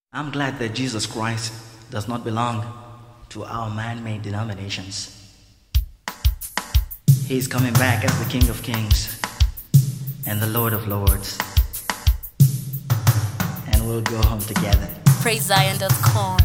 I'm glad that Jesus Christ does not belong to our man-made denominations. He's coming back as the King of Kings and the Lord of Lords. And we'll go home together. PraiseZion.com.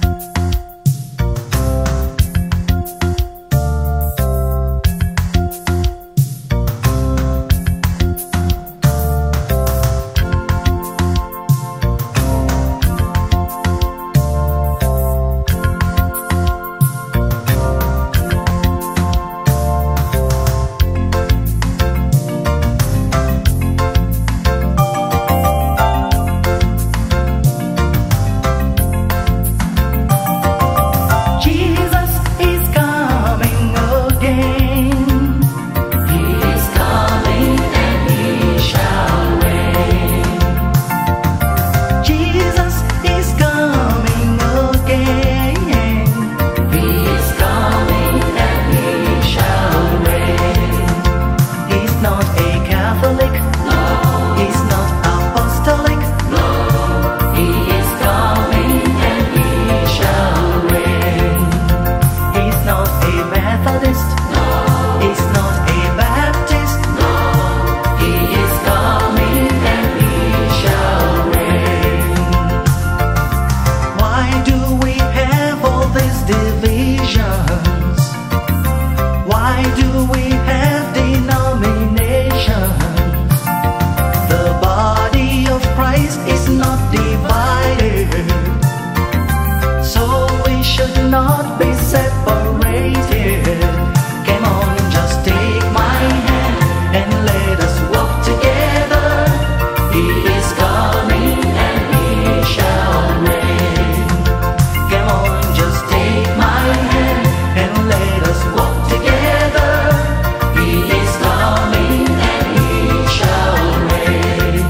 Not be separated. Come on, just take my hand and let us walk together. He is coming and he shall reign. Come on, just take my hand and let us walk together. He is coming and he shall reign.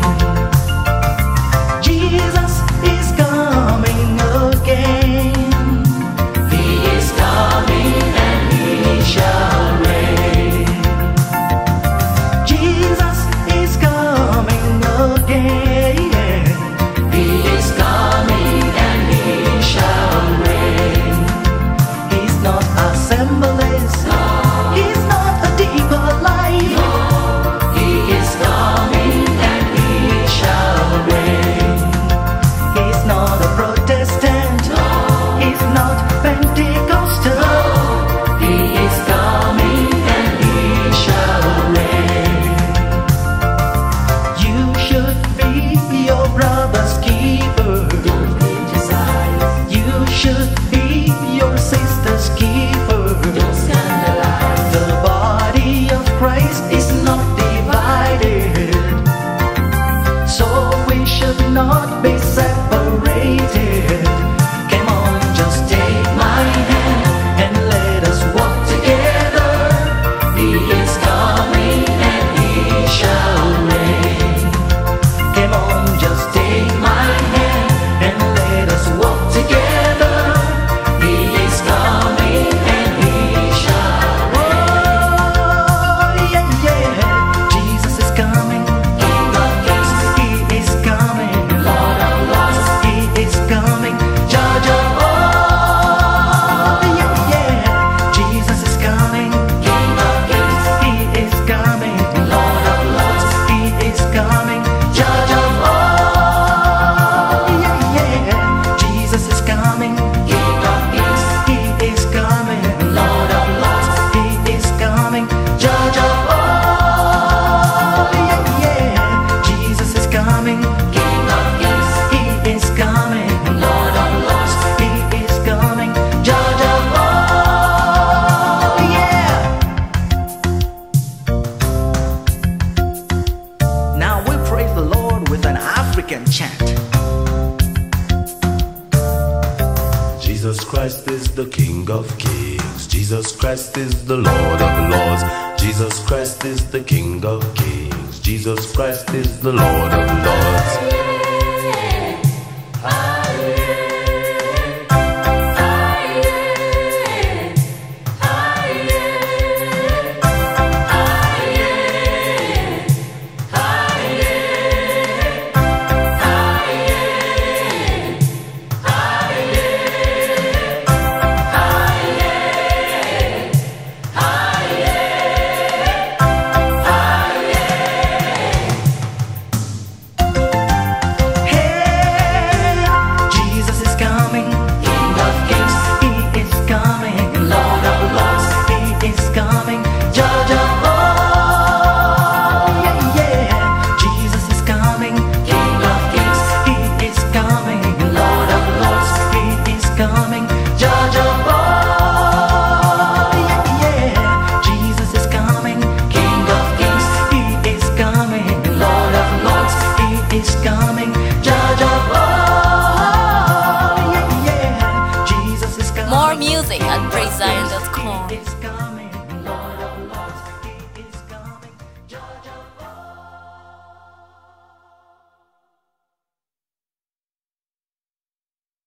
Jesus is coming again. Not be separated. Come on, just take my hand and let us walk together. He is coming and he shall reign. Come on, just take my hand and let us walk together. He is coming and he shall reign. Oh, yeah, yeah. Jesus is coming. King of Kings. He is coming. Chant. Jesus Christ is the King of Kings. Jesus Christ is the Lord of Lords. Jesus Christ is the King of Kings. Jesus Christ is the Lord of Lords.